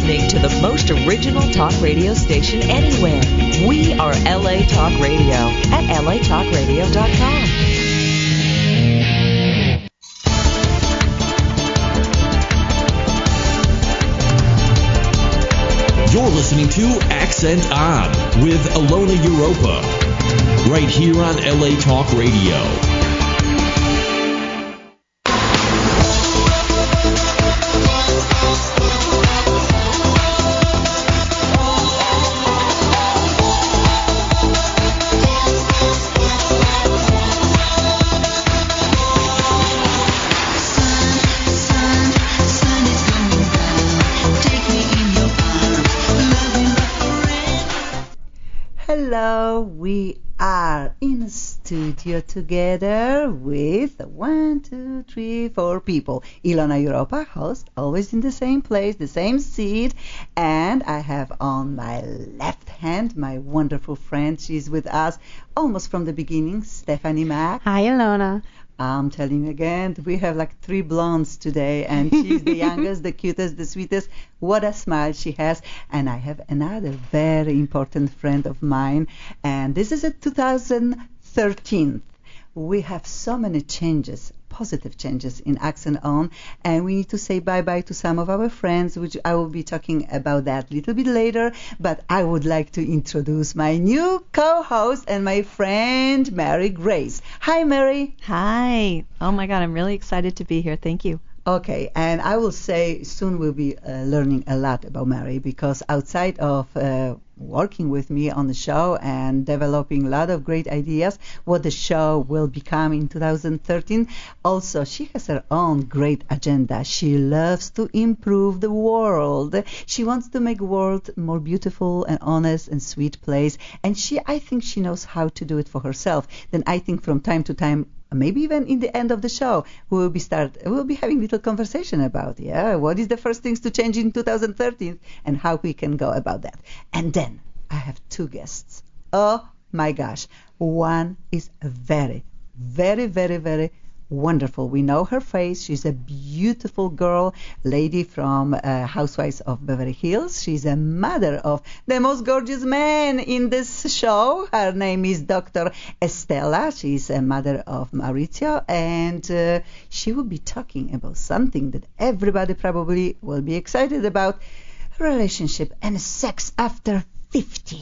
listening to the most original talk radio station anywhere. We are LA Talk Radio at latalkradio.com. You're listening to Accent On with Alona Europa, right here on LA Talk Radio. Hello, we are in a studio together with 1, 2, 3, 4 people. Ilona Europa, host, always in the same place, the same seat. And I have on my left hand my wonderful friend. She's with us almost from the beginning, Stephanie Mack. Hi, Ilona. I'm telling you again, we have like 3 blondes today, and she's the youngest, the cutest, the sweetest. What a smile she has. And I have another very important friend of mine, and this is a 2013. We have so many changes, positive changes in Accent On, and we need to say bye-bye to some of our friends, which I will be talking about that a little bit later. But I would like to introduce my new co-host and my friend, Mary Grace. Hi, Mary. Hi. Oh, my God. I'm really excited to be here. Thank you. Okay, and I will say soon we'll be learning a lot about Mary, because outside of working with me on the show and developing a lot of great ideas, what the show will become in 2013, also she has her own great agenda. She loves to improve the world. She wants to make the world more beautiful and honest and sweet place, and I think she knows how to do it for herself. Then I think from time to time, maybe even in the end of the show, we'll be having a little conversation about, what is the first things to change in 2013 and how we can go about that. And then I have 2 guests. Oh my gosh. One is very, very, very, very wonderful. We know her face. She's a beautiful girl, lady from Housewives of Beverly Hills. She's a mother of the most gorgeous man in this show. Her name is Dr. Estela. She's a mother of Maurizio, and she will be talking about something that everybody probably will be excited about: relationship and sex after 50.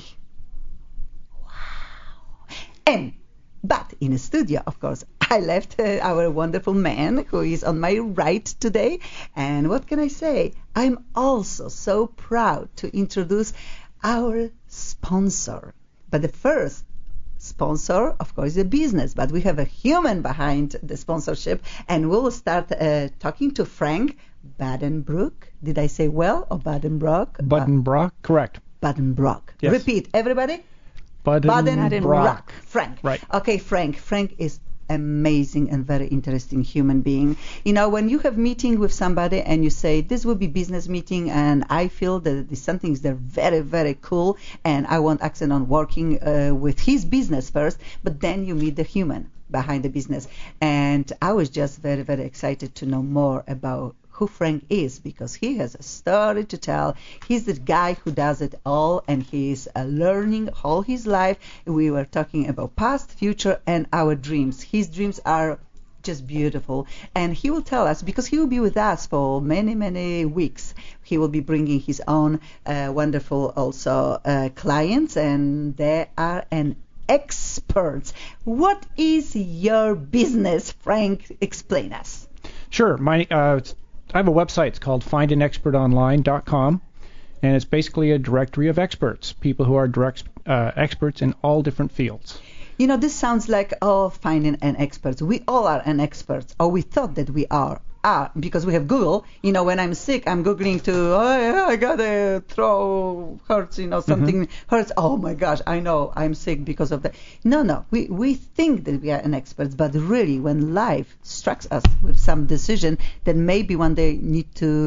Wow. But in the studio, of course, I left our wonderful man who is on my right today. And what can I say? I'm also so proud to introduce our sponsor. But the first sponsor, of course, is a business, but we have a human behind the sponsorship. And we'll start talking to Frank Badenbroek. Did I say well? Or Badenbroek? Badenbroek, correct. Badenbroek. Yes. Repeat, everybody. Badenbroek. Frank. Right. Okay, Frank. Frank is amazing and very interesting human being. You know, when you have meeting with somebody and you say, this will be business meeting, and I feel that this something is there very, very cool, and I want Accent On working with his business first, but then you meet the human behind the business. And I was just very, very excited to know more about who Frank is, because he has a story to tell. He's the guy who does it all, and he's learning all his life. We were talking about past, future, and our dreams. His dreams are just beautiful, and he will tell us, because he will be with us for many, many weeks. He will be bringing his own wonderful also clients, and they are an experts. What is your business, Frank? Explain us. Sure. I have a website. It's called findinexpertonline.com, and it's basically a directory of experts, people who are experts in all different fields. You know, this sounds like, finding an expert. We all are an expert, or we thought that we are, because we have Google. You know, when I'm sick, I'm Googling I gotta throw hurts, something hurts. Oh my gosh, I know I'm sick because of that. No, we think that we are an expert, but really when life strikes us with some decision that maybe one day need to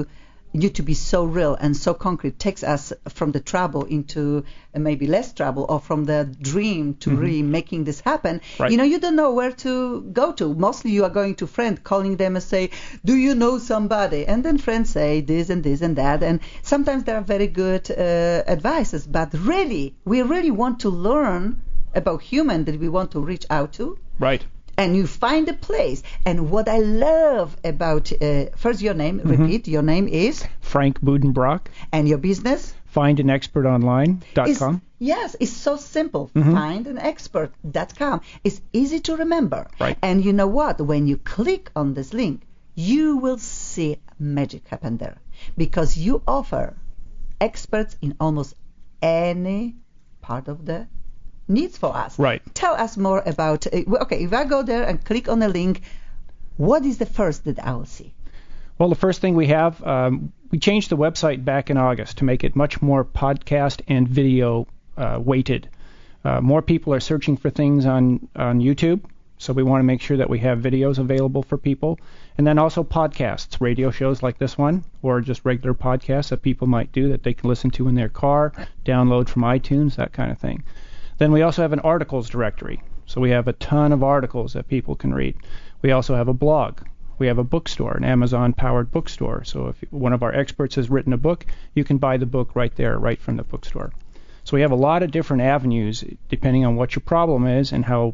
you to be so real and so concrete, takes us from the trouble into maybe less trouble, or from the dream to really making this happen. Right. You don't know where to go to. Mostly you are going to friends, calling them and say, do you know somebody? And then friends say this and this and that. And sometimes there are very good advices, but really, we really want to learn about human that we want to reach out to. Right. And you find a place. And what I love about, first your name, repeat, your name is? Frank Budenbrock. And your business? FindAnExpertOnline.com. Yes, it's so simple. FindAnExpert.com. It's easy to remember. Right. And you know what? When you click on this link, you will see magic happen there. Because you offer experts in almost any part of the needs for us. Right. Tell us more about, okay, if I go there and click on the link, what is the first that I will see? Well, the first thing we have, we changed the website back in August to make it much more podcast and video weighted. More people are searching for things on YouTube, so we want to make sure that we have videos available for people. And then also podcasts, radio shows like this one, or just regular podcasts that people might do that they can listen to in their car, download from iTunes, that kind of thing. Then we also have an articles directory. So we have a ton of articles that people can read. We also have a blog. We have a bookstore, an Amazon-powered bookstore. So if one of our experts has written a book, you can buy the book right there, right from the bookstore. So we have a lot of different avenues depending on what your problem is and how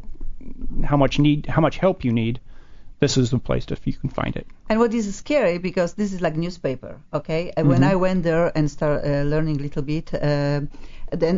much help you need. This is the place you can find it. And what is scary, because this is like newspaper, okay? And when I went there and started learning a little bit, then,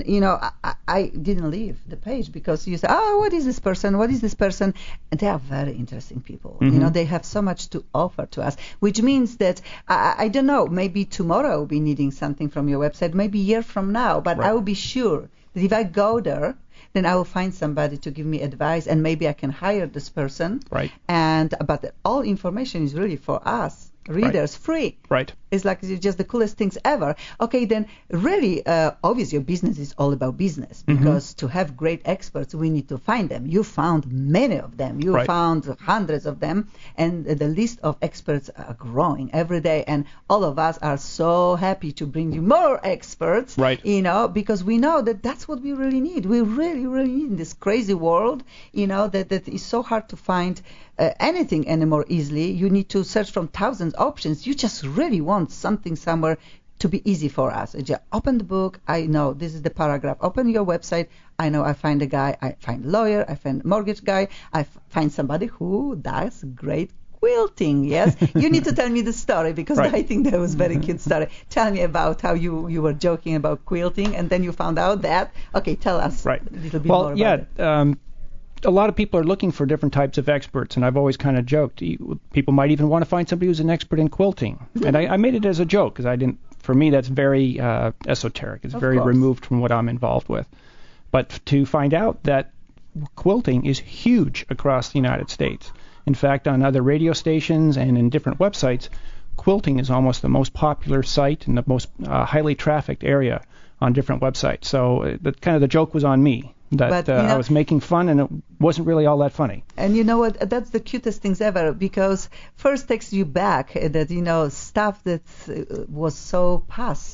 I didn't leave the page, because you say, oh, what is this person? What is this person? And they are very interesting people. They have so much to offer to us, which means that, I don't know, maybe tomorrow I'll be needing something from your website, maybe a year from now, but I will be sure that if I go there, then I will find somebody to give me advice, and maybe I can hire this person. Right. But all information is really for us readers, free. Right. It's like just the coolest things ever. Okay, then really, obviously your business is all about business, because to have great experts, we need to find them. You found many of them. You found hundreds of them, and the list of experts are growing every day, and all of us are so happy to bring you more experts, right. Because we know that that's what we really need. We really, really need in this crazy world, that is so hard to find anything anymore easily. You need to search from thousands of options. You just really want something somewhere to be easy for us. Just open the book. I know this is the paragraph. Open your website. I know I find a guy. I find a lawyer. I find a mortgage guy. I find somebody who does great quilting. Yes. You need to tell me the story, because I think that was a very cute story. Tell me about how you were joking about quilting, and then you found out that. Okay, tell us a little bit more about it. A lot of people are looking for different types of experts, and I've always kind of joked. People might even want to find somebody who's an expert in quilting, and I made it as a joke, because for me, that's very esoteric. It's very removed from what I'm involved with. But to find out that quilting is huge across the United States. In fact, on other radio stations and in different websites, quilting is almost the most popular site and the most highly trafficked area on different websites. So the joke was on me. I was making fun, and it wasn't really all that funny. And you know what? That's the cutest things ever, because first takes you back that, stuff that was so past,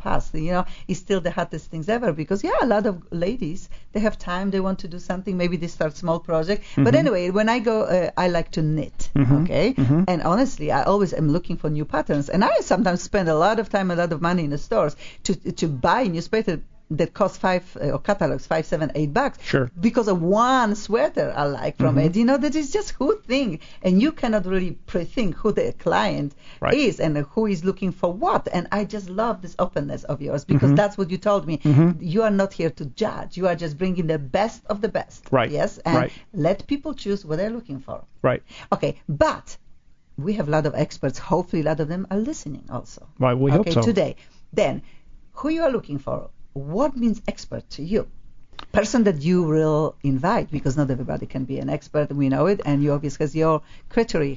is still the hottest things ever, because, a lot of ladies, they have time, they want to do something, maybe they start small project. But anyway, when I go, I like to knit, okay? And honestly, I always am looking for new patterns, and I sometimes spend a lot of time, a lot of money in the stores to buy newspaper that cost catalogs $5, $7, $8. Sure. Because of one sweater I like from it. That is just who thing, and you cannot really pre-think who the client is and who is looking for what. And I just love this openness of yours, because that's what you told me. You are not here to judge. You are just bringing the best of the best. Right. Yes. And let people choose what they're looking for. Right. Okay, but we have a lot of experts. Hopefully, a lot of them are listening also. Right. We hope so. Today, then, who you are looking for? What means expert to you? Person that you will invite, because not everybody can be an expert, we know it, and you obviously has your criteria,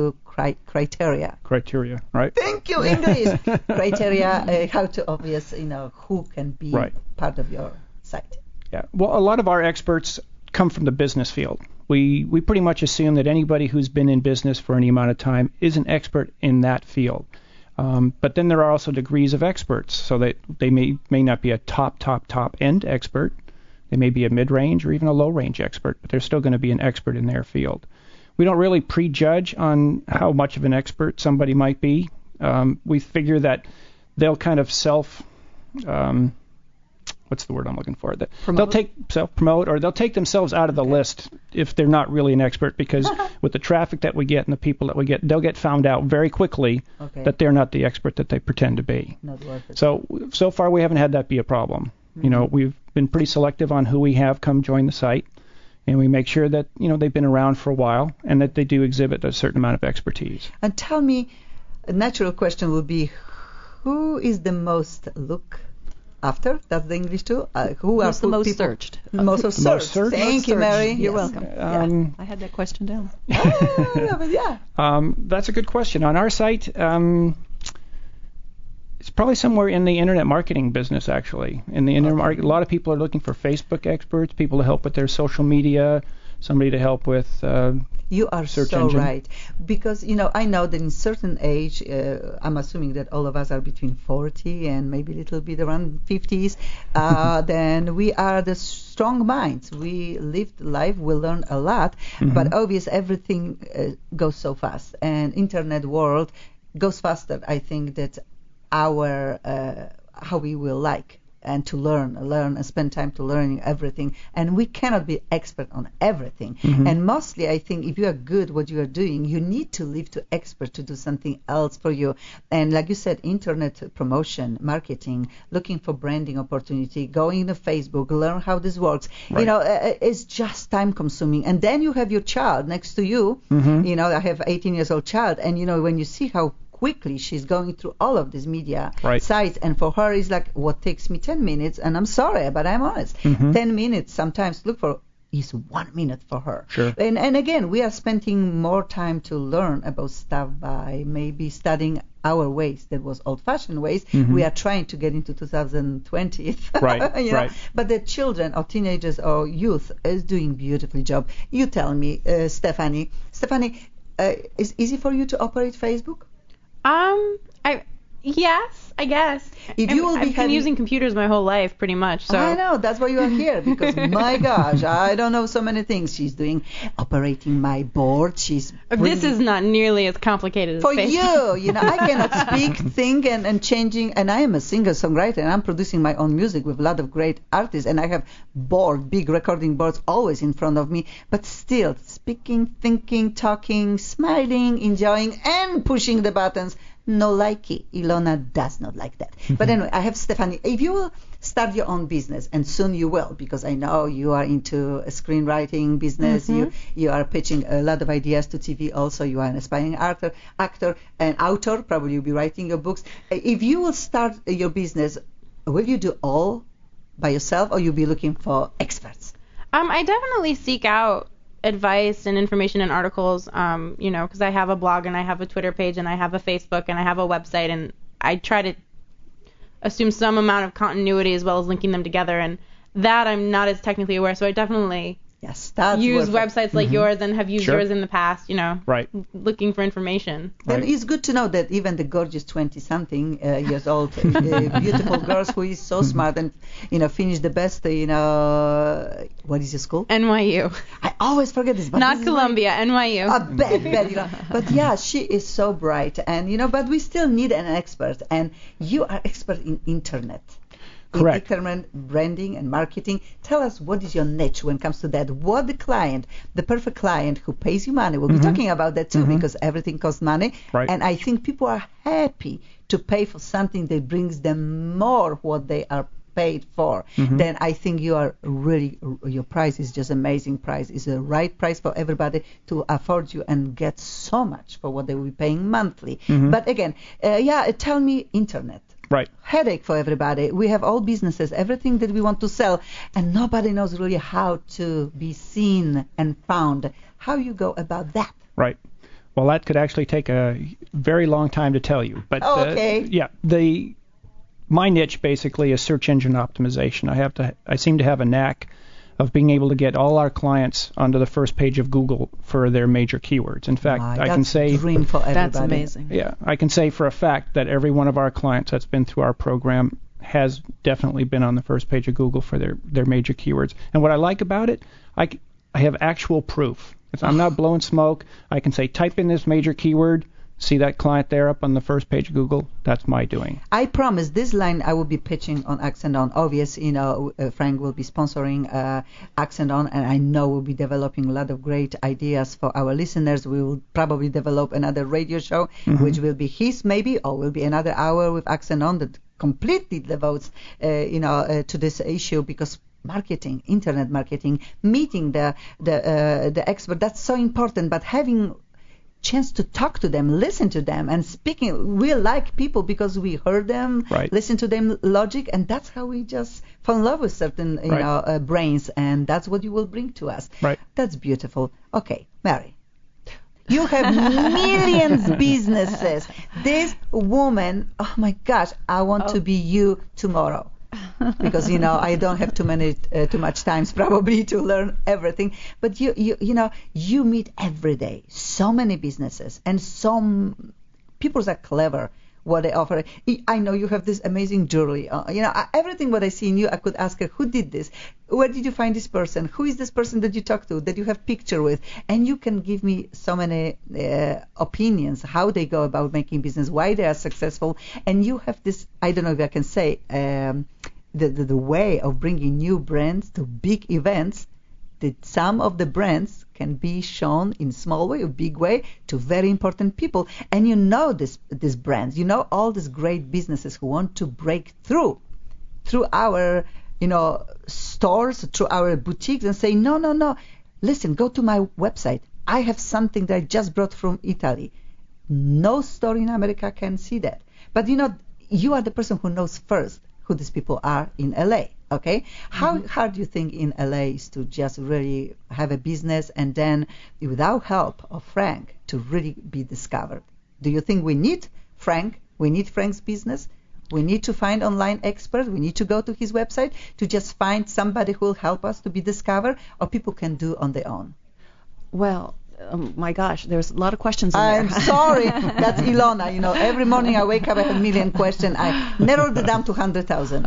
criteria. Criteria, right? Thank you, English. Criteria, how to who can be part of your site. Yeah, well, a lot of our experts come from the business field. We pretty much assume that anybody who's been in business for any amount of time is an expert in that field. But then there are also degrees of experts, so that they may not be a top end expert. They may be a mid-range or even a low-range expert, but they're still going to be an expert in their field. We don't really prejudge on how much of an expert somebody might be. We figure that they'll kind of what's the word I'm looking for? They'll self-promote, or they'll take themselves out of the list if they're not really an expert, because with the traffic that we get and the people that we get, they'll get found out very quickly that they're not the expert that they pretend to be. Not worth it. So far we haven't had that be a problem. You know, we've been pretty selective on who we have come join the site, and we make sure that, you know, they've been around for a while and that they do exhibit a certain amount of expertise. And tell me, a natural question would be, who is the most looked after? That's the English too. Who's the most searched? Most searched. Thank you, Mary. You're welcome. I had that question down. That's a good question. On our site, it's probably somewhere in the internet marketing business, actually. In the internet market, a lot of people are looking for Facebook experts, people to help with their social media, somebody to help with you are search so engine. Right. Because, you know, I know that in certain age, I'm assuming that all of us are between 40 and maybe a little bit around 50s, then we are the strong minds. We lived life, we learn a lot, but obviously everything goes so fast. And internet world goes faster, I think, that our how we will like and to learn and spend time to learning everything. And we cannot be expert on everything. And mostly, I think, if you are good what you are doing, you need to leave to expert to do something else for you. And like you said, internet promotion, marketing, looking for branding opportunity, going to Facebook, learn how this works. Right. You know, it's just time consuming. And then you have your child next to you. You know, I have 18 years old child, and you know, when you see how quickly she's going through all of these media sites, and for her it's like what takes me 10 minutes, and I'm sorry, but I'm honest, 10 minutes sometimes look for is 1 minute for her. Sure. And again, we are spending more time to learn about stuff by maybe studying our ways that was old-fashioned ways. We are trying to get into 2020. Right. You know? But the children or teenagers or youth is doing beautifully job. You tell me, Stephanie, is easy for you to operate Facebook? Yes, I guess. If you will be I've been using computers my whole life, pretty much. So I know, that's why you are here, because my gosh, I don't know so many things she's doing. Operating my board, she's this is not nearly as complicated as for Facebook. you know, I cannot speak, think, and changing, and I am a singer-songwriter, and I'm producing my own music with a lot of great artists, and I have big recording boards always in front of me, but still, speaking, thinking, talking, smiling, enjoying, and pushing the buttons. No likey. Ilona does not like that. But anyway, I have Stephanie. If you will start your own business, and soon you will, because I know you are into a screenwriting business. You are pitching a lot of ideas to TV also. You are an aspiring actor and author. Probably you'll be writing your books. If you will start your business, will you do all by yourself, or you'll be looking for experts? I definitely seek out advice and information and articles, you know, because I have a blog and I have a Twitter page and I have a Facebook and I have a website, and I try to assume some amount of continuity as well as linking them together, and that I'm not as technically aware, so I definitely use websites like yours and have used yours in the past, you know, looking for information. Then it's good to know that even the gorgeous 20-something years old beautiful girls who is so smart and, you know, finished the best, you know, what is your school? NYU. I always forget this. But not this Columbia, NYU. Bad, you know. But yeah, she is so bright, and, you know, but we still need an expert, and you are expert in internet. Correct. Internet branding and marketing. Tell us, what is your niche when it comes to that? What the perfect client who pays you money, we'll be talking about that too, because everything costs money. Right. And I think people are happy to pay for something that brings them more what they are paid for. Then I think you are really, your price is just amazing price. It's the right price for everybody to afford you and get so much for what they will be paying monthly. But again, tell me internet. Right. Headache for everybody. We have all businesses, everything that we want to sell, and nobody knows really how to be seen and found. How you go about that? Right. Well, that could actually take a very long time to tell you. But my niche basically is search engine optimization. I seem to have a knack of being able to get all our clients onto the first page of Google for their major keywords. In fact, I can say that's a dream for everybody. That's amazing. Yeah, I can say for a fact that every one of our clients that's been through our program has definitely been on the first page of Google for their major keywords. And what I like about it, I have actual proof. I'm not blowing smoke. I can say, type in this major keyword, see that client there up on the first page of Google. That's my doing. I promise this line I will be pitching on Accent On. Obviously, Frank will be sponsoring Accent On, and I know we'll be developing a lot of great ideas for our listeners. We will probably develop another radio show, which will be his maybe, or will be another hour with Accent On that completely devotes, to this issue, because marketing, internet marketing, meeting the expert, that's so important. But having chance to talk to them, listen to them, and speaking, we like people because we heard them, listen to them logic, and that's how we just fall in love with certain brains, and that's what you will bring to us. Right. That's beautiful. Okay, Mary. You have millions businesses. This woman, oh my gosh, I want to be you tomorrow. Because I don't have too much time probably to learn everything. But you meet every day so many businesses, and some people are clever what they offer. I know you have this amazing jewelry. Everything what I see in you, I could ask her, who did this? Where did you find this person? Who is this person that you talk to, that you have picture with? And you can give me so many opinions, how they go about making business, why they are successful. And you have this, I don't know if I can say, the way of bringing new brands to big events, that some of the brands can be shown in small way or big way to very important people. And these brands, all these great businesses who want to break through our stores, through our boutiques, and say, no, listen, go to my website. I have something that I just brought from Italy. No store in America can see that. But you are the person who knows first who these people are in LA. Okay, how hard do you think in LA is to just really have a business and then, without help of Frank, to really be discovered? Do you think we need Frank? We need Frank's business. We need to find online experts. We need to go to his website to just find somebody who will help us to be discovered, or people can do on their own. Well, my gosh, there's a lot of questions in there. I'm sorry. That's Ilona. Every morning I wake up, I have a million questions. I narrowed it down to 100,000.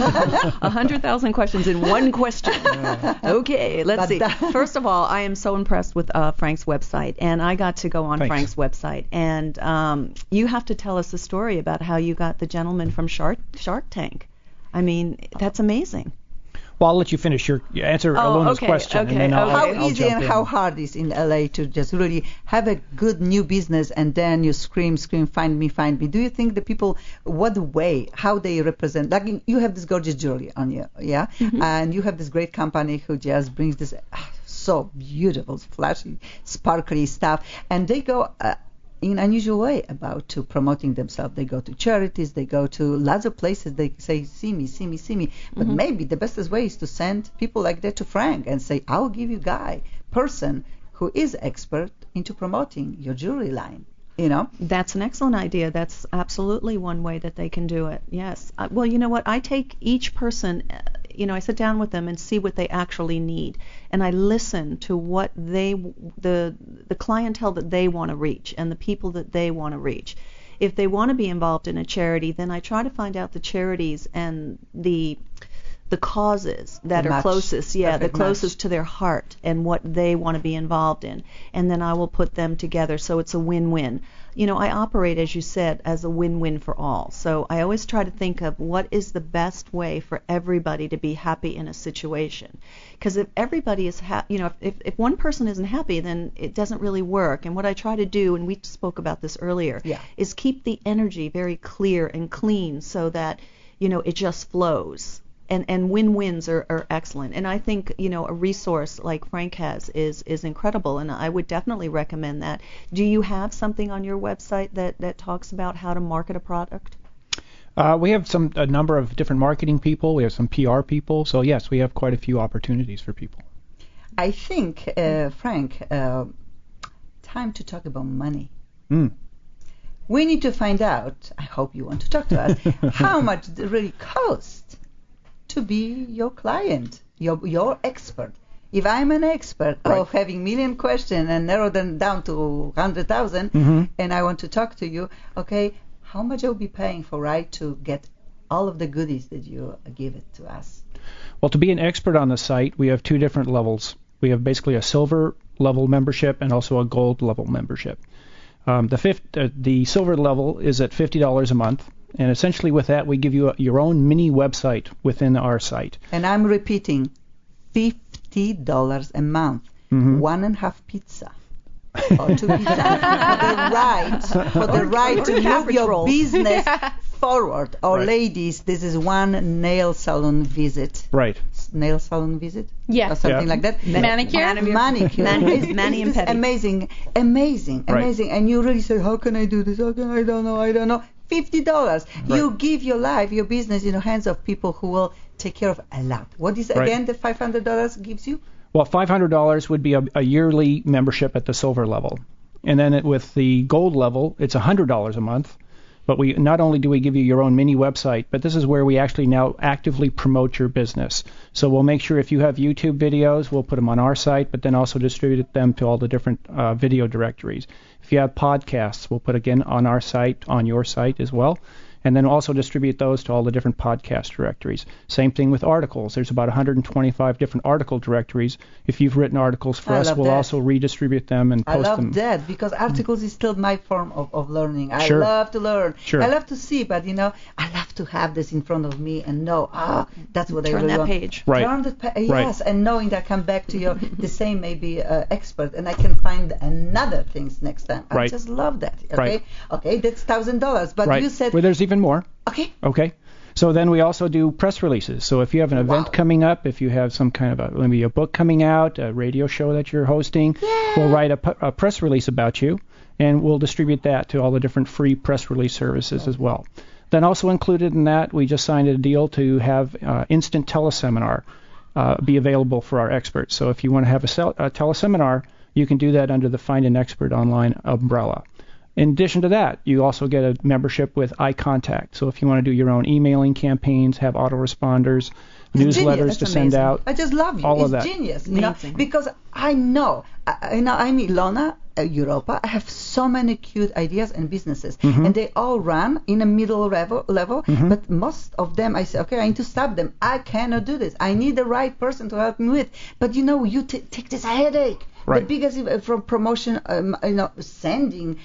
100,000 questions in one question. Okay, let's see. First of all, I am so impressed with Frank's website, and I got to go on Frank's website. And you have to tell us the story about how you got the gentleman from Shark Tank. I mean, that's amazing. Well, I'll let you finish your answer Ilona's question, and then I'll How easy jump and in. how hard is in LA to just really have a good new business, and then you scream, find me. Do you think the people, what way, how they represent, like you have this gorgeous jewelry on you, yeah, and you have this great company who just brings this so beautiful, flashy, sparkly stuff, and they go in unusual way about to promoting themselves. They go to charities, they go to lots of places, they say, see me. But maybe the bestest way is to send people like that to Frank and say, I'll give you person who is expert into promoting your jewelry line. That's an excellent idea. That's absolutely one way that they can do it. Yes. Well, you know what? I take each person, I sit down with them and see what they actually need, and I listen to what the clientele that they want to reach and the people that they want to reach. If they want to be involved in a charity, then I try to find out the charities and the causes that are closest, the closest to their heart and what they want to be involved in, and then I will put them together so it's a win-win. I operate, as you said, as a win-win for all. So I always try to think of what is the best way for everybody to be happy in a situation. Because if everybody is if one person isn't happy, then it doesn't really work. And what I try to do, and we spoke about this earlier, is keep the energy very clear and clean so that it just flows. And win-wins are excellent. And I think, a resource like Frank has is incredible, and I would definitely recommend that. Do you have something on your website that talks about how to market a product? We have a number of different marketing people. We have some PR people. So, yes, we have quite a few opportunities for people. I think, Frank, time to talk about money. We need to find out, I hope you want to talk to us, how much it really costs to be your client. your expert. If I'm an expert of having million questions and narrow them down to 100,000, and I want to talk to you, okay, how much I'll be paying for to get all of the goodies that you give it to us? Well, to be an expert on the site, we have two different levels. We have basically a silver level membership and also a gold level membership. The silver level is at $50 a month, and essentially with that we give you your own mini website within our site. And I'm repeating, $50 a month, 1.5 pizza. Or 2 pizzas for the right to move your business forward. Or ladies, this is one nail salon visit. Right. Nail salon visit? Yeah. Or something like that. Manicure? Manicure. Mani and pedi. Amazing. And you really say, how can I do this? I don't know. $50. You give your life, your business in the hands of people who will take care of a lot. What is again the $500 gives you? Well, $500 would be a yearly membership at the silver level. And then with the gold level, it's $100 a month. But we not only do we give you your own mini website, but this is where we actually now actively promote your business. So we'll make sure if you have YouTube videos, we'll put them on our site, but then also distribute them to all the different video directories. If you have podcasts, we'll put again on our site, on your site as well. And then also distribute those to all the different podcast directories. Same thing with articles. There's about 125 different article directories. If you've written articles for us, we'll also redistribute them and post them. I love that because articles is still my form of learning. I Sure. love to learn. Sure. I love to see, but I love to have this in front of me and know, that's what I really want. Turn that page. Right. Turn the yes, and knowing that I come back to you the same maybe expert and I can find another things next time. I just love that. Okay. Right. Okay, that's $1,000. But you said well, there's even more. Okay. So then we also do press releases. So if you have an event coming up, if you have some kind of maybe a book coming out, a radio show that you're hosting, we'll write a press release about you, and we'll distribute that to all the different free press release services as well. Then also included in that, we just signed a deal to have instant teleseminar be available for our experts. So if you want to have a teleseminar, you can do that under the Find an Expert online umbrella. In addition to that, you also get a membership with iContact. So if you want to do your own emailing campaigns, have autoresponders, newsletters to send out. I just love you. All of it's that. Genius. Because I know, I'm Ilona Europa. I have so many cute ideas and businesses, and they all run in a middle level. But most of them, I say, okay, I need to stop them. I cannot do this. I need the right person to help me with. But you take this headache. Right. The biggest from promotion, sending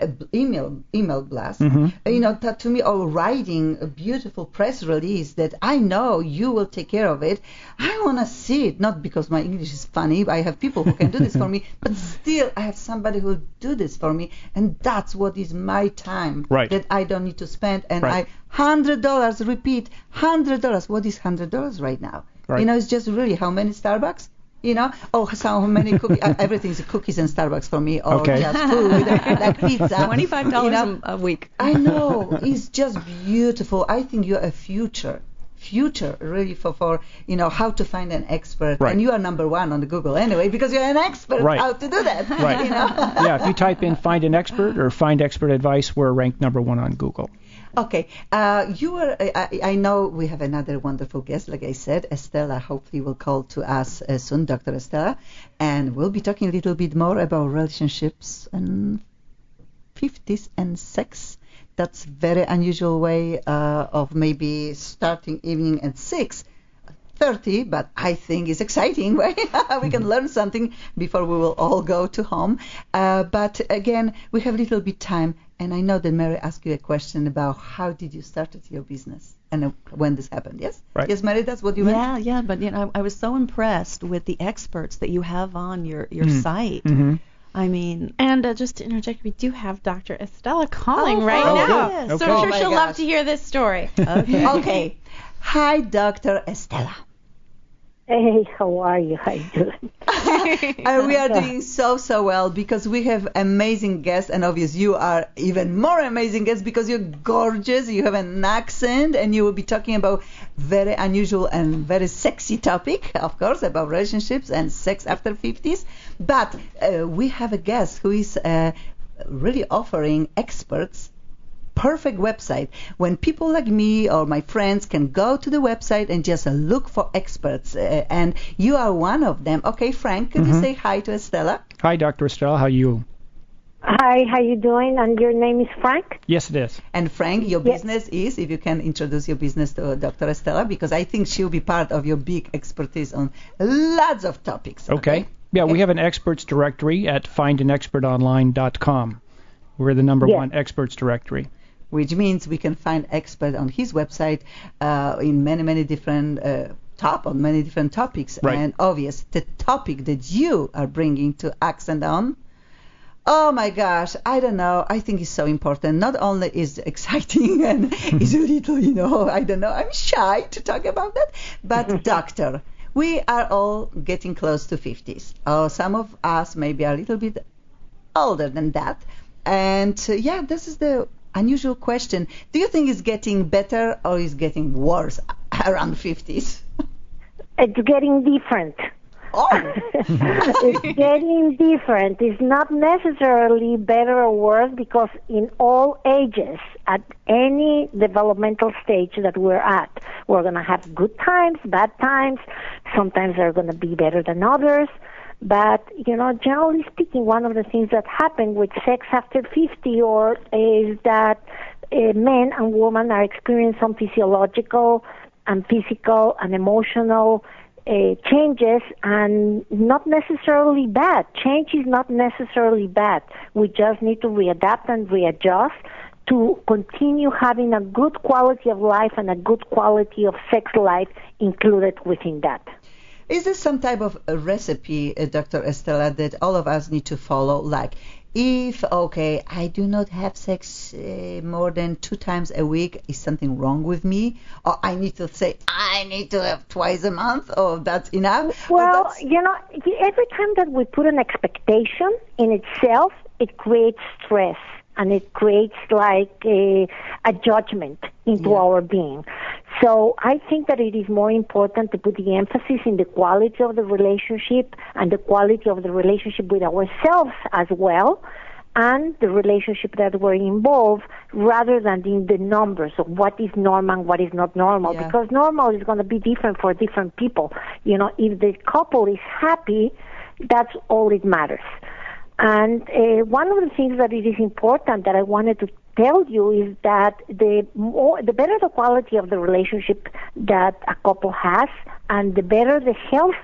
email blast, to me, or writing a beautiful press release that I know you will take care of it. I want to see it, not because my English is funny. I have people who can do this for me, but still I have somebody who will do this for me, and that's what is my time that I don't need to spend. And $100, repeat, $100. What is $100 right now? Right. It's just really how many Starbucks? So many cookies. Everything's cookies and Starbucks for me, or just food, like pizza. $25 a week. I know. It's just beautiful. I think you're a future really for how to find an expert. Right. And you are number one on the Google anyway, because you're an expert how to do that. Right. Yeah, if you type in Find an Expert or Find Expert Advice, we're ranked number one on Google. Okay. I know we have another wonderful guest, like I said. Estela hopefully will call to us soon, Dr. Estela, and we'll be talking a little bit more about relationships and 50s and sex. That's very unusual way of maybe starting evening at 6:30, but I think it's exciting way. We can learn something before we will all go to home. But again, we have a little bit time. And I know that Mary asked you a question about how did you start your business and when this happened, yes? Right. Yes, Mary, that's what you meant? Yeah, but I was so impressed with the experts that you have on your site. I mean... And just to interject, we do have Dr. Estela calling now. Yes. So Okay. I'm sure she'll love to hear this story. Okay. Hi, Dr. Estela. Hey, how are you? How you doing? We are doing so well because we have amazing guests, and obviously you are even more amazing guests because you're gorgeous, you have an accent, and you will be talking about very unusual and very sexy topic, of course, about relationships and sex after 50s. But we have a guest who is really offering experts perfect website when people like me or my friends can go to the website and just look for experts. And you are one of them. Okay, Frank, could you say hi to Estela? Hi, Dr. Estela. How are you? Hi, how you doing? And your name is Frank? Yes, it is. And Frank, your business is, if you can introduce your business to Dr. Estela, because I think she'll be part of your big expertise on lots of topics. Okay. Yeah, we have an experts directory at findinexpertonline.com. We're the number one experts directory. Which means we can find experts on his website in many different on many different topics. Right. And obvious, the topic that you are bringing to Accent On, oh my gosh, I don't know. I think it's so important. Not only is it exciting and is a little, I don't know, I'm shy to talk about that, but doctor, we are all getting close to 50s. Some of us maybe are a little bit older than that. And this is the unusual question. Do you think it's getting better or is getting worse around 50s? It's getting different. Oh. It's getting different. It's not necessarily better or worse because in all ages, at any developmental stage that we're at, we're going to have good times, bad times. Sometimes they're going to be better than others. But, generally speaking, one of the things that happen with sex after 50 is that men and women are experiencing some physiological and physical and emotional changes, and not necessarily bad. Change is not necessarily bad. We just need to readapt and readjust to continue having a good quality of life and a good quality of sex life included within that. Is there some type of a recipe, Dr. Estela, that all of us need to follow? Like, if, I do not have sex more than 2 times a week, is something wrong with me? Or I need to say, I need to have twice a month, or that's enough? Well, every time that we put an expectation in itself, it creates stress. And it creates like a judgment into our being. So I think that it is more important to put the emphasis in the quality of the relationship and the quality of the relationship with ourselves as well, and the relationship that we're involved, rather than in the numbers of what is normal and what is not normal. Yeah. Because normal is going to be different for different people. If the couple is happy, that's all it matters. And one of the things that it is important that I wanted to tell you is that the better the quality of the relationship that a couple has, and the better the health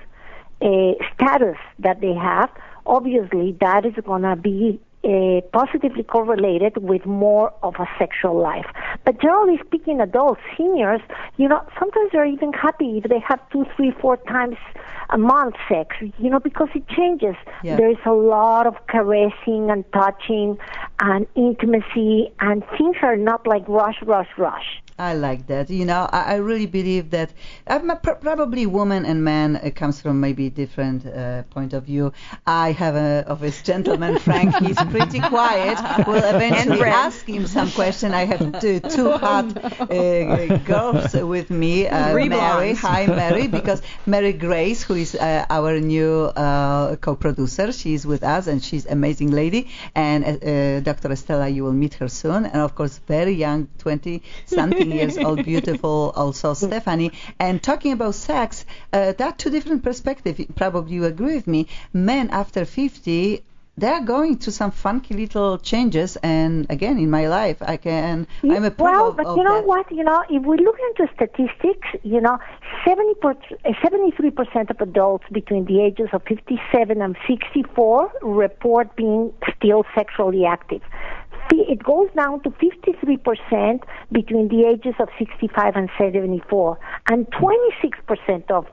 status that they have, obviously that is going to be positively correlated with more of a sexual life. But generally speaking, adults, seniors, sometimes they're even happy if they have 2, 3, 4 times a month sex, because it changes. Yeah. There is a lot of caressing and touching and intimacy, and things are not like rush. I like that. I really believe that probably woman and man comes from maybe different point of view. I have a obvious gentleman, Frank. He's pretty quiet. We'll eventually ask him some question. I have two hot girls with me. Mary. Hi, Mary. Because Mary Grace, who is our new co-producer, she's with us, and she's an amazing lady. And Dr. Estela, you will meet her soon. And, of course, very young, 20-something years old, beautiful, also Stephanie. And talking about sex, there are 2 different perspectives. Probably you agree with me. Men after 50, they're going through some funky little changes. And again, in my life, I'm a proof of that. What? If we look into statistics, 73% of adults between the ages of 57 and 64 report being still sexually active. It goes down to 53% between the ages of 65 and 74, and 26% of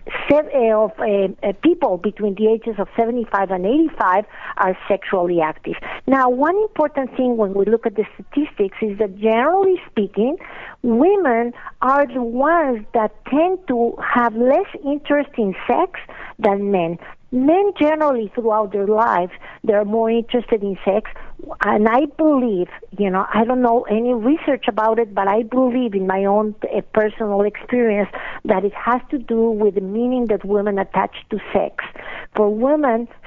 people between the ages of 75 and 85 are sexually active. Now, one important thing when we look at the statistics is that generally speaking, women are the ones that tend to have less interest in sex than men. Men generally throughout their lives, they're more interested in sex. And I believe, I don't know any research about it, but I believe in my own personal experience that it has to do with the meaning that women attach to sex. For women,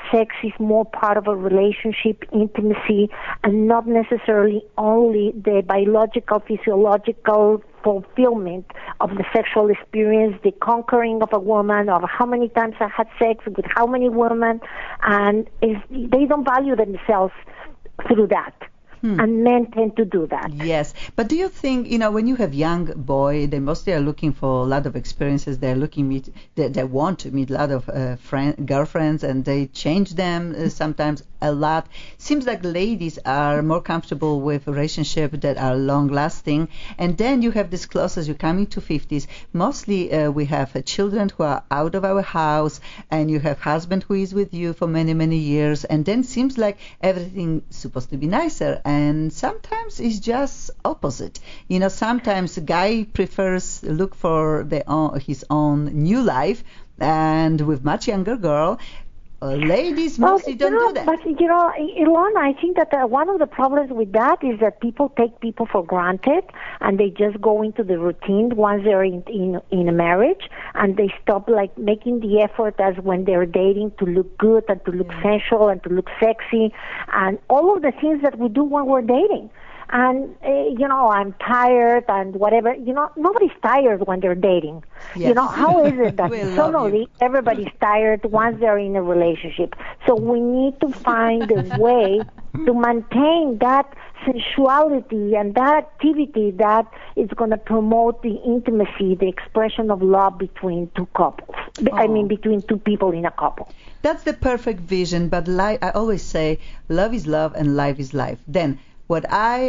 sex is more part of a relationship, intimacy, and not necessarily only the biological, physiological fulfillment of the sexual experience, the conquering of a woman, or how many times I had sex with how many women, and they don't value themselves through that. And men tend to do that. Yes. But do you think, when you have young boy, they mostly are looking for a lot of experiences. They're they want to meet a lot of girlfriends, and they change them sometimes a lot. Seems like ladies are more comfortable with relationships that are long-lasting. And then you have this close as you're coming to 50s. Mostly we have children who are out of our house, and you have husband who is with you for many, many years. And then seems like everything's supposed to be nicer. And sometimes it's just opposite. Sometimes a guy prefers look for his own new life, and with much younger girl, ladies mostly don't do that. But Ilona, I think that one of the problems with that is that people take people for granted, and they just go into the routine once they're in a marriage, and they stop making the effort as when they're dating to look good and to look sensual and to look sexy, and all of the things that we do when we're dating. And, I'm tired and whatever. Nobody's tired when they're dating. Yes. How is it that suddenly everybody's tired once they're in a relationship? So we need to find a way to maintain that sensuality and that activity that is going to promote the intimacy, the expression of love between two couples. Between two people in a couple. That's the perfect vision. But I always say, love is love and life is life. Then what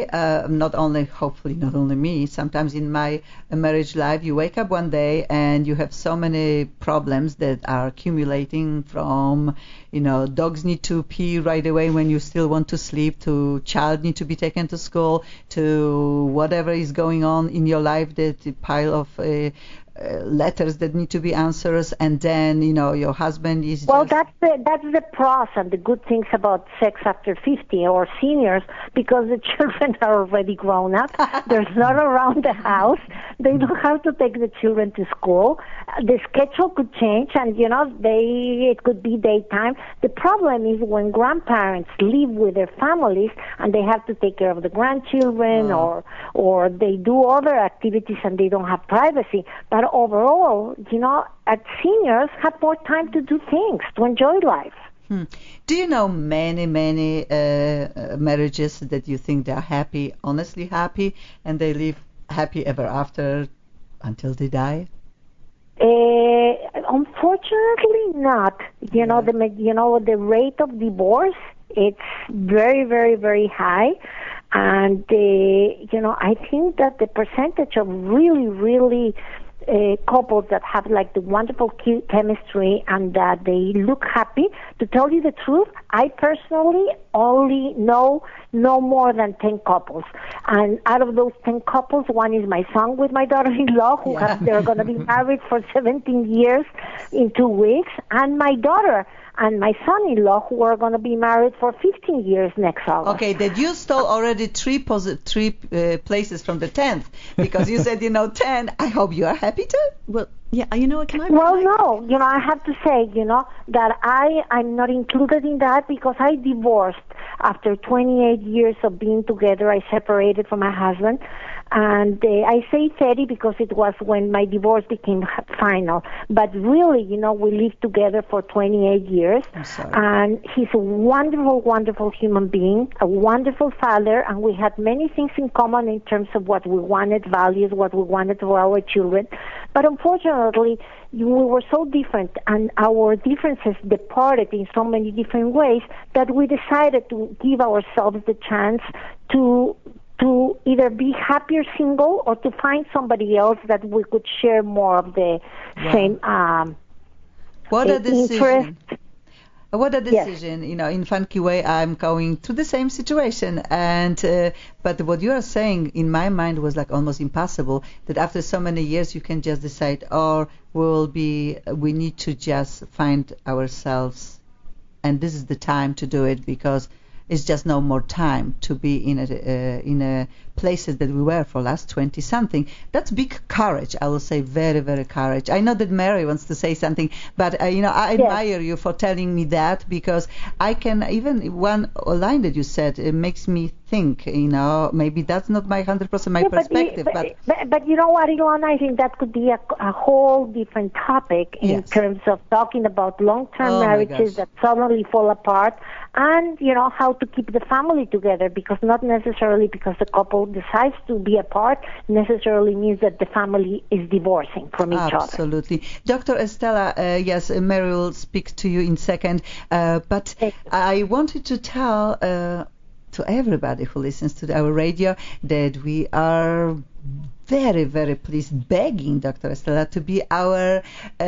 hopefully not only me, sometimes in my marriage life, you wake up one day and you have so many problems that are accumulating from, dogs need to pee right away when you still want to sleep, to child need to be taken to school, to whatever is going on in your life, that pile of letters that need to be answered, and then your husband is that's the pros and the good things about sex after 50 or seniors, because the children are already grown up. They're not around the house. They don't have to take the children to school. The schedule could change, and it could be daytime. The problem is when grandparents live with their families and they have to take care of the grandchildren, or they do other activities and they don't have privacy. But overall, at seniors have more time to do things, to enjoy life. Do you know many marriages that you think they are happy, honestly happy, and they live happy ever after until they die? Unfortunately not. The rate of divorce, it's very, very, very high. And, I think that the percentage of really, really couples that have the wonderful chemistry and that they look happy, to tell you the truth, I personally only know no more than 10 couples. And out of those 10 couples, one is my son with my daughter-in-law, they're going to be married for 17 years in 2 weeks, and my daughter and my son-in-law, who are going to be married for 15 years next August. Okay, that you stole already three places from the 10th, because you said 10. I hope you are happy too. Well, yeah, what can I? Well, no, I have to say, that I'm not included in that, because I divorced after 28 years of being together. I separated from my husband. And I say 30 because it was when my divorce became final. But really, we lived together for 28 years. I'm sorry. And he's a wonderful, wonderful human being, a wonderful father, and we had many things in common in terms of what we wanted, values, what we wanted for our children. But unfortunately, we were so different, and our differences departed in so many different ways that we decided to give ourselves the chance to either be happier single or to find somebody else that we could share more of the same What a interest. decision. What a decision. Yes. In funky way, I'm going through the same situation. And but what you are saying in my mind was almost impossible, that after so many years you can just decide, we need to just find ourselves, and this is the time to do it, because It's just no more time to be in a places that we were for last 20 something. That's big courage, I will say, very, very courage. I know that Mary wants to say something, but I admire you for telling me that, because I can, even one line that you said, it makes me think, maybe that's not my 100% my perspective, but you know what, Ilona, I think that could be a whole different topic in terms of talking about long-term marriages that suddenly fall apart, and how to keep the family together, because not necessarily because the couple decides to be apart necessarily means that the family is divorcing from each other. Absolutely. Dr. Estela, yes, Mary will speak to you in a second, but I wanted to tell to everybody who listens to our radio that we are very, very pleased, begging Dr. Estela to be our,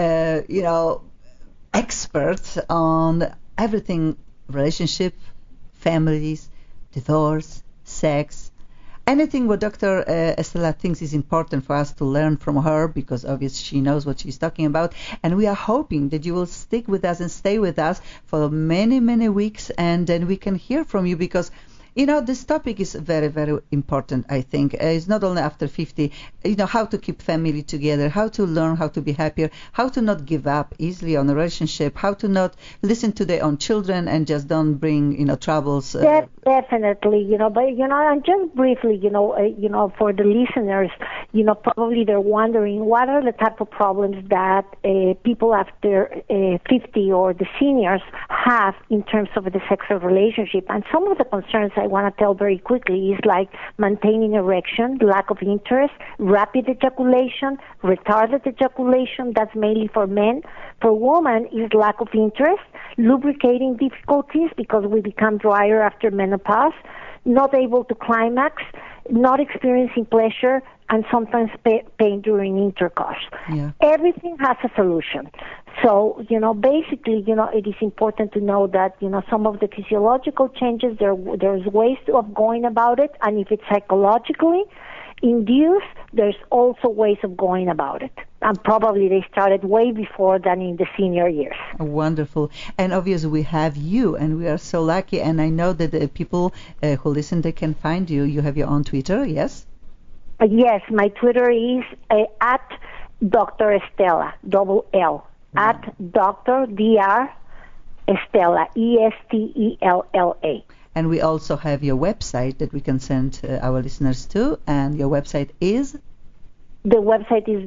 expert on everything: relationship, families, divorce, sex, anything what Dr. Estela thinks is important for us to learn from her, because obviously she knows what she's talking about. And we are hoping that you will stick with us and stay with us for many, many weeks, and then we can hear from you, because this topic is very, very important, I think. It's not only after 50, how to keep family together, how to learn how to be happier, how to not give up easily on a relationship, how to not listen to their own children and just don't bring, troubles. Definitely, but, and just briefly, for the listeners, probably they're wondering what are the type of problems that people after 50 or the seniors have in terms of the sexual relationship. And some of the concerns I want to tell very quickly is like maintaining erection, lack of interest, rapid ejaculation, retarded ejaculation. That's mainly for men. For women is lack of interest, lubricating difficulties because we become drier after menopause, not able to climax, not experiencing pleasure, and sometimes pain during intercourse. Yeah. Everything has a solution. So, basically, it is important to know that, some of the physiological changes, there's ways of going about it, and if it's psychologically induced, there's also ways of going about it. And probably they started way before than in the senior years. Wonderful. And obviously we have you, and we are so lucky, and I know that the people who listen, they can find you. You have your own Twitter, yes? Yes, my Twitter is at Dr. Estela, double L. At Dr. Dr. Estela, Estella. And we also have your website that we can send our listeners to, and your website is? The website is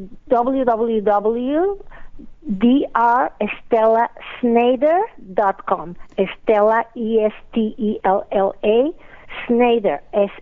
www.drestelasnader.com. Estella, Estella, Sneider,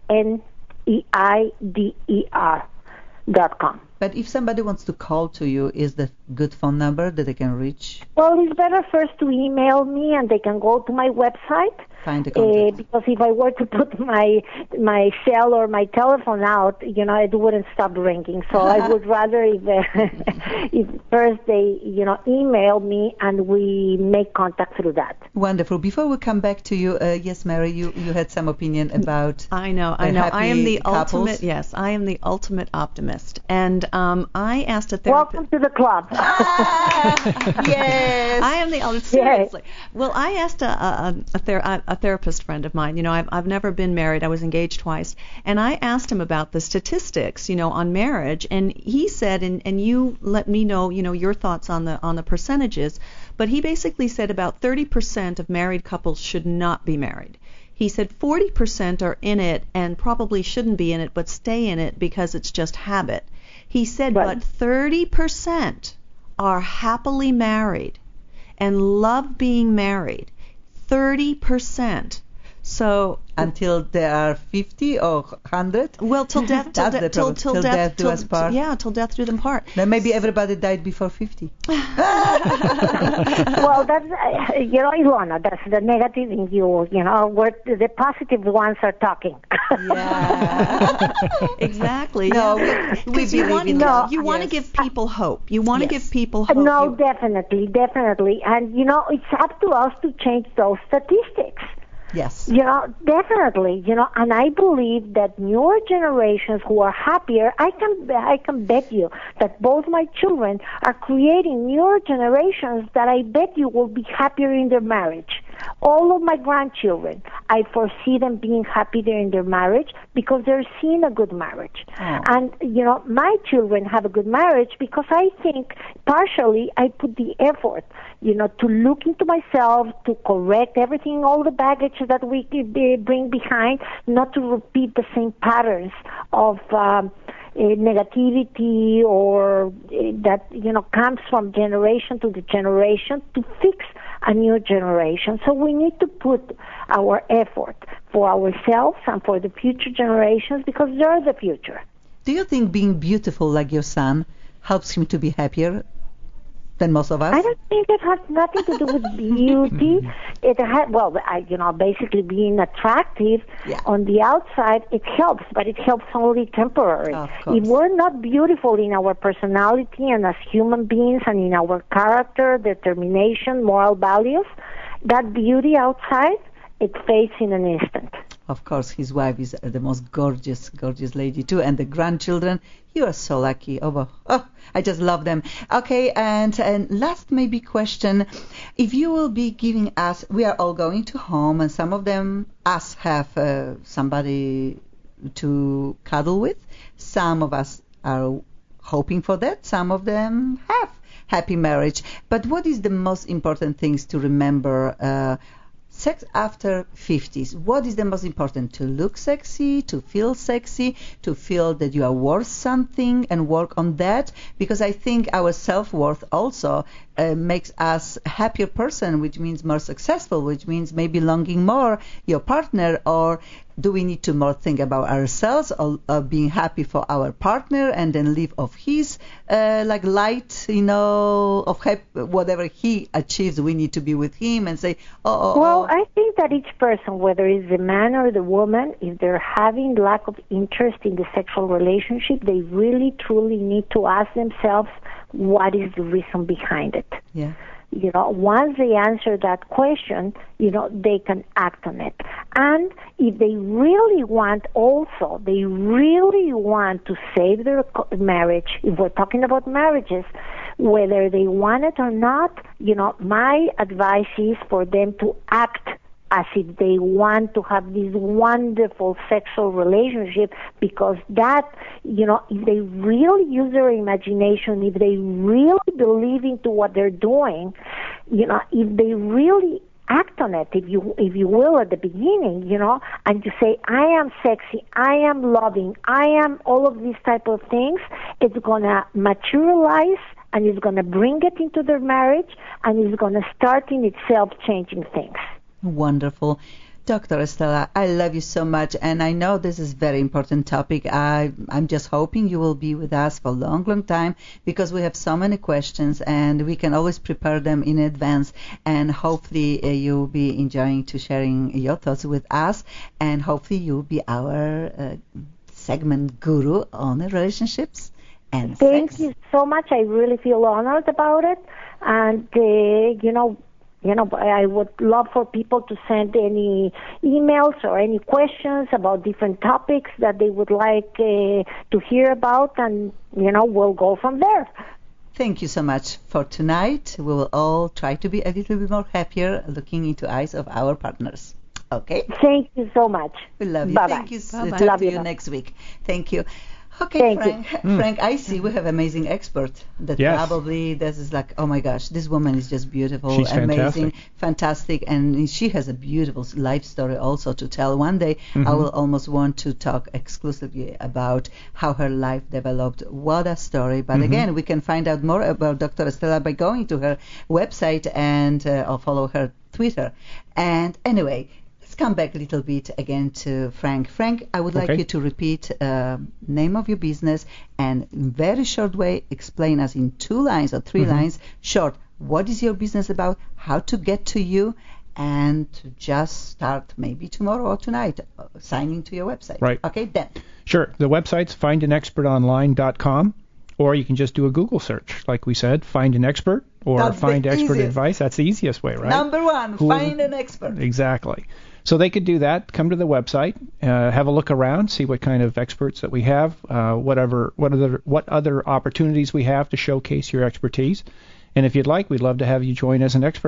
SNEIDER.com. But if somebody wants to call to you, is the good phone number that they can reach? Well, it's better first to email me, and they can go to my website. Find the contact. Because if I were to put my cell or my telephone out, it wouldn't stop ringing. So I would rather if first they, email me and we make contact through that. Wonderful. Before we come back to you, yes, Mary, you had some opinion about. I know. I am the ultimate. Yes, I am the ultimate optimist, and I asked a therapist. Welcome to the club. Yes. I am the seriously. Yes. Well, I asked a therapist friend of mine. I've never been married. I was engaged twice, and I asked him about the statistics, on marriage, and he said, and you let me know, your thoughts on the percentages, but he basically said about 30% of married couples should not be married. He said 40% are in it and probably shouldn't be in it, but stay in it because it's just habit. He said, right. But 30% are happily married and love being married. 30%. So until they are 50 or 100. Well, till death, till death do us part. Yeah, till death do them part. Then maybe everybody died before 50. Well, that's Ilona, that's the negative in you. Where the positive ones are talking. Yeah. Exactly. No, we you want in love. You want to give people hope. You want to give people hope. No, definitely, and it's up to us to change those statistics. Yes. Definitely, and I believe that newer generations who are happier, I can bet you that both my children are creating newer generations that I bet you will be happier in their marriage. All of my grandchildren, I foresee them being happy during their marriage because they're seeing a good marriage. And, my children have a good marriage because I think partially I put the effort, to look into myself, to correct everything, all the baggage that we bring behind, not to repeat the same patterns of negativity or that, comes from generation to the generation to fix a new generation. So we need to put our effort for ourselves and for the future generations because they're the future. Do you think being beautiful like your son helps him to be happier than most of us? I don't think it has nothing to do with beauty. It has, basically being attractive on the outside, it helps, but it helps only temporary. If we're not beautiful in our personality and as human beings and in our character, determination, moral values, that beauty outside, it fades in an instant. Of course, his wife is the most gorgeous, gorgeous lady too, and the grandchildren. You are so lucky. I just love them. Okay, and last maybe question: if you will be giving us, we are all going to home, and some of them us have somebody to cuddle with. Some of us are hoping for that. Some of them have happy marriage. But what is the most important things to remember? Sex after 50s. What is the most important? To look sexy, to feel sexy, to feel that you are worth something and work on that? Because I think our self-worth also makes us a happier person, which means more successful, which means maybe longing more your partner, or do we need to more think about ourselves or being happy for our partner and then live off his light, of whatever he achieves, we need to be with him and say, Well, I think that each person, whether it's the man or the woman, if they're having lack of interest in the sexual relationship, they really, truly need to ask themselves what is the reason behind it. Yeah. Once they answer that question, they can act on it. And if they really want to save their marriage, if we're talking about marriages, whether they want it or not, my advice is for them to act as if they want to have this wonderful sexual relationship, because that, if they really use their imagination, if they really believe into what they're doing, if they really act on it, if you will, at the beginning, and you say, I am sexy, I am loving, I am all of these type of things, it's going to materialize and it's going to bring it into their marriage and it's going to start in itself changing things. Wonderful. Dr. Estela, I love you so much, and I know this is a very important topic. I'm just hoping you will be with us for a long, long time, because we have so many questions, and we can always prepare them in advance, and hopefully you'll be enjoying to sharing your thoughts with us, and hopefully you'll be our segment guru on relationships and Thank sex. you so much. I really feel honored about it, and, I would love for people to send any emails or any questions about different topics that they would like to hear about, and, we'll go from there. Thank you so much for tonight. We will all try to be a little bit more happier looking into eyes of our partners. Okay? Thank you so much. We love you. Bye-bye. Thank you. Bye-bye. Talk Love to you. you next week. Thank you. Okay, Thank Frank. you. Frank, I see we have amazing expert that probably this is like, oh my gosh, this woman is just beautiful, She's amazing, fantastic, and she has a beautiful life story also to tell. One day I will almost want to talk exclusively about how her life developed. What a story. But again, we can find out more about Dr. Estela by going to her website and or follow her Twitter. And anyway, let's come back a little bit again to Frank. Frank, I would like you to repeat name of your business and in very short way explain us in 2 lines or 3 lines, short, what is your business about, how to get to you, and to just start maybe tomorrow or tonight signing to your website. Right. Okay, then. Sure. The website's findanexpertonline.com, or you can just do a Google search, like we said, find an expert, or That's find the expert easiest. advice. That's the easiest way, right? Number 1, find an expert. Exactly. So they could do that. Come to the website, have a look around, see what kind of experts that we have, what other opportunities we have to showcase your expertise. And if you'd like, we'd love to have you join as an expert.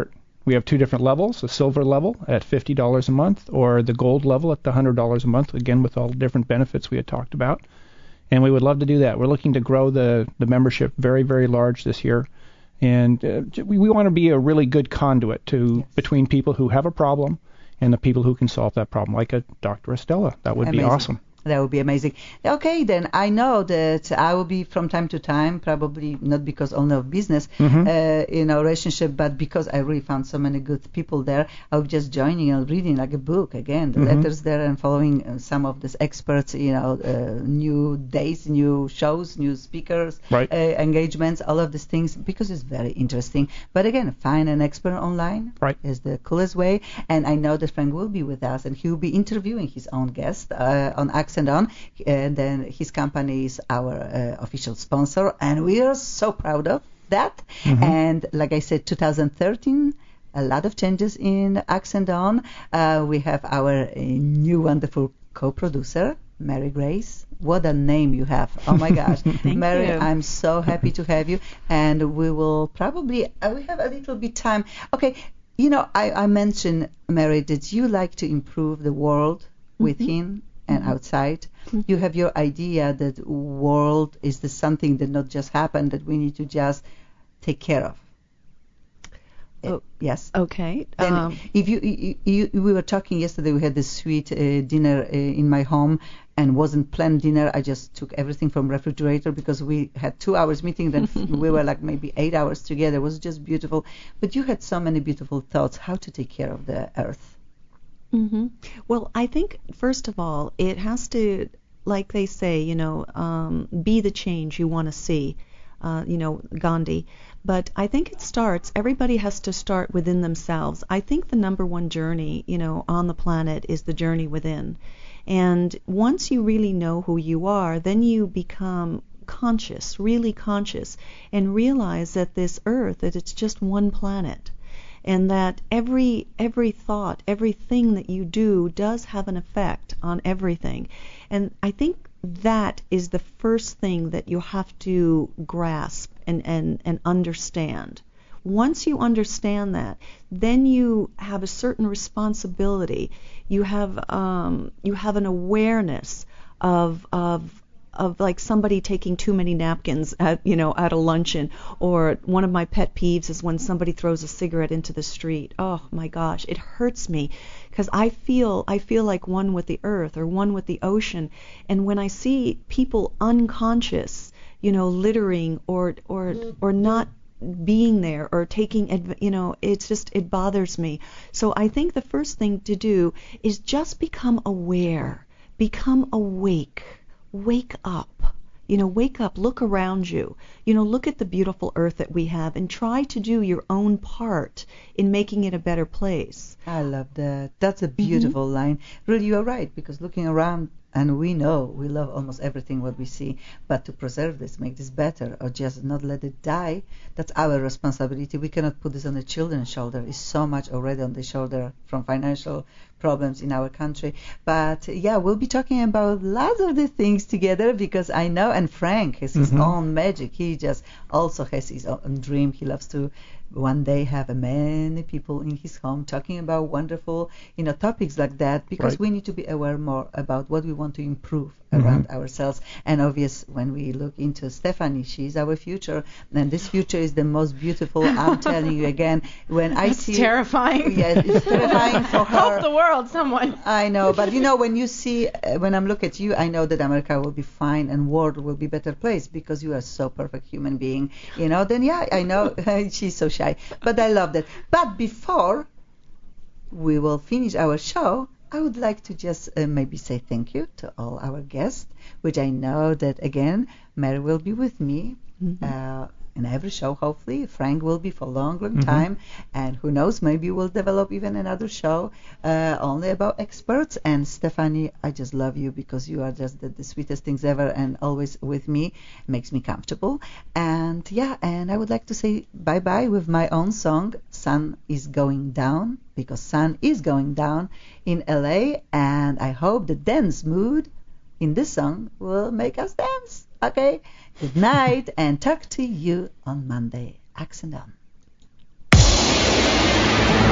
We have two different levels, the silver level at $50 a month or the gold level at the $100 a month, again with all the different benefits we had talked about. And we would love to do that. We're looking to grow the membership very, very large this year. And we want to be a really good conduit between people who have a problem and the people who can solve that problem, like a Dr. Estella. That would be awesome. That would be amazing. Okay, then I know that I will be from time to time, probably not because only of business, relationship, but because I really found so many good people there. I will be just joining and reading like a book again, the letters there, and following some of these experts, new days, new shows, new speakers, engagements, all of these things, because it's very interesting. But again, find an expert online is the coolest way. And I know that Frank will be with us, and he will be interviewing his own guest on Accent On, and then his company is our official sponsor, and we are so proud of that. And like I said, 2013, a lot of changes in Accent On. We have our new wonderful co-producer, Mary Grace. What a name you have. Oh my gosh. Mary, you. I'm so happy to have you, and we will probably we have a little bit time. Okay, I mentioned, Mary, that you like to improve the world within and outside. You have your idea that world is something that not just happened, that we need to just take care of. Yes. Okay. Then if we were talking yesterday, we had this sweet dinner in my home, and wasn't planned dinner. I just took everything from refrigerator because we had 2 hours meeting, then we were like maybe 8 hours together. It was just beautiful. But you had so many beautiful thoughts how to take care of the earth. Well, I think, first of all, it has to, like they say, be the change you want to see, Gandhi. But I think everybody has to start within themselves. I think the number one journey, on the planet is the journey within. And once you really know who you are, then you become conscious, really conscious, and realize that this earth, that it's just one planet. And that every thought, everything that you do does have an effect on everything. And I think that is the first thing that you have to grasp and understand. Once you understand that, then you have a certain responsibility. You have an awareness of like somebody taking too many napkins at a luncheon, or one of my pet peeves is when somebody throws a cigarette into the street. Oh my gosh, it hurts me because I feel like one with the earth or one with the ocean, and when I see people unconscious, littering or not being there or taking, it bothers me. So I think the first thing to do is just become aware, become awake. Wake up, look around you, look at the beautiful earth that we have and try to do your own part in making it a better place. I love that. That's a beautiful line. Really, you are right, because looking around, and we know we love almost everything what we see, but to preserve this, make this better, or just not let it die, that's our responsibility. We cannot put this on the children's shoulder. It's so much already on the shoulder from financial problems in our country. But yeah, we'll be talking about lots of the things together, because I know, and Frank has his own magic. He just also has his own dream. He loves to one day have many people in his home talking about wonderful, topics like that, because we need to be aware more about what we want to improve around ourselves. And obvious, when we look into Stephanie, she's our future, and this future is the most beautiful. I'm telling you again, when I see terrifying. Yeah, it's terrifying for her. Help the world, someone. I know, but when you see, when I'm looking at you, I know that America will be fine and world will be better place, because you are so perfect human being. Then yeah, I know she's so shy, but I love that. But before we will finish our show, I would like to just maybe say thank you to all our guests, which I know that, again, Mary will be with me in every show, hopefully. Frank will be for a long time, and who knows, maybe we'll develop even another show only about experts. And Stephanie, I just love you, because you are just the sweetest things ever, and always with me, makes me comfortable. And yeah, and I would like to say bye-bye with my own song, Sun is Going Down, because sun is going down in LA, and I hope the dance mood in this song will make us dance. Okay? Good night, and talk to you on Monday. Accent On.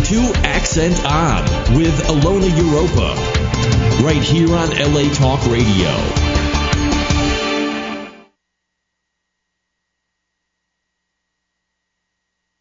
to Accent On with Ilona Europa, right here on LA Talk Radio.